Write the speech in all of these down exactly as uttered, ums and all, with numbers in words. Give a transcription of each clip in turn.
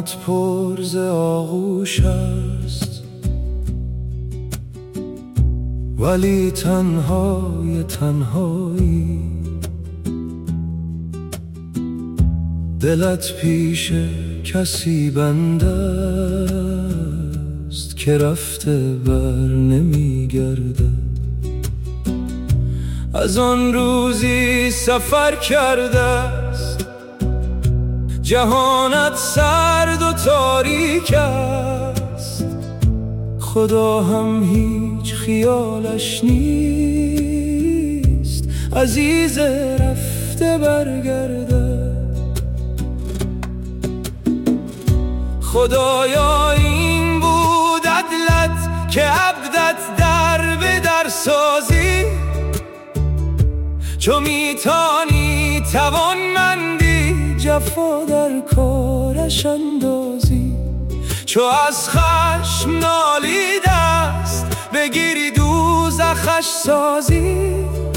زبانت پر ز آغوش است، ولی تنهای تنهایی. دلت پیش کسی بنده است که رفته بر نمیگردد. از آن روزی سفر کرده است، جهانت سرد و تاریک است. خدا هم هیچ خیالش نیست عزیز رفته برگرده. خدایا این بود عدلت که عبدت در به در سازی، چو میتانی توانمندی جفا در کارش اندازی. چو از خشم نالی دست بگیری دوزخش سازی،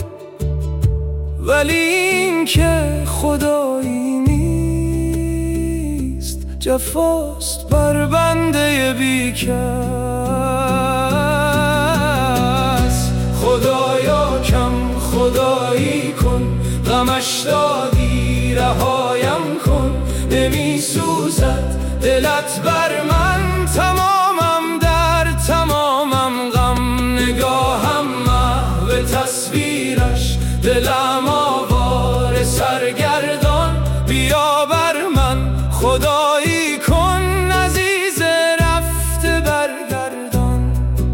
ولی این که خدایی نیست جفاست بر بنده بیکس. خدایا کم خدایی کن، غمش دادی رهایم کن. نمی سوزد دلت بر من، تمامم در تمامم غم. نگاهم محو تصویرش، دلم آواره سرگردان. بیا بر من خدایی کن، عزیز رفته برگردان.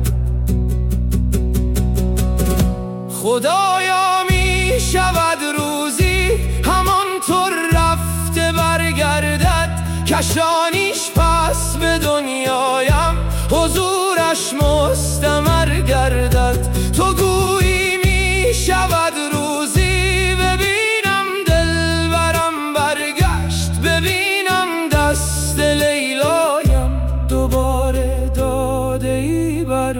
خدایا می شود روزی همانطور رفته برگردد، کشانیش پس به دنیایم حضورش مستمر گردد. تو گویی می شود روزی ببینم دلبرم برگشت، ببینم دست لیلایم دوباره داده ای بر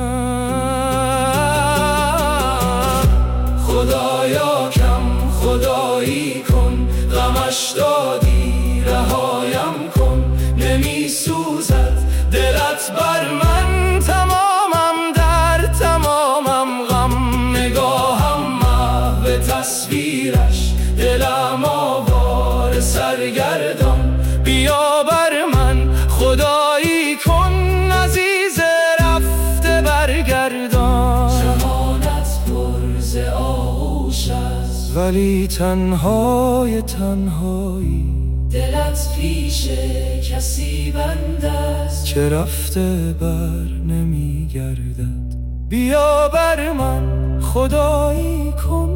من. خدایا کم خدایی کن، غمش دادی رهایم کن. نمی سوزد دلت بر من، تمامم در تمامم غم. نگاهم محو تصویرش، دلم آواره سرگردان. بیا بر من خدایی کن، عزیز رفته برگردان. جهانت پر ز آغوش است، ولی تنهای تنهایی. دلت پیش کسی بنده است که رفته بر نمیگردد. بیا بر من خدایی کن،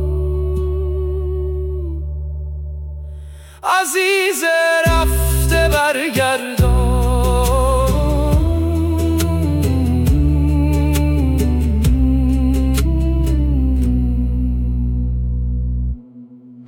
عزیز رفته برگردان.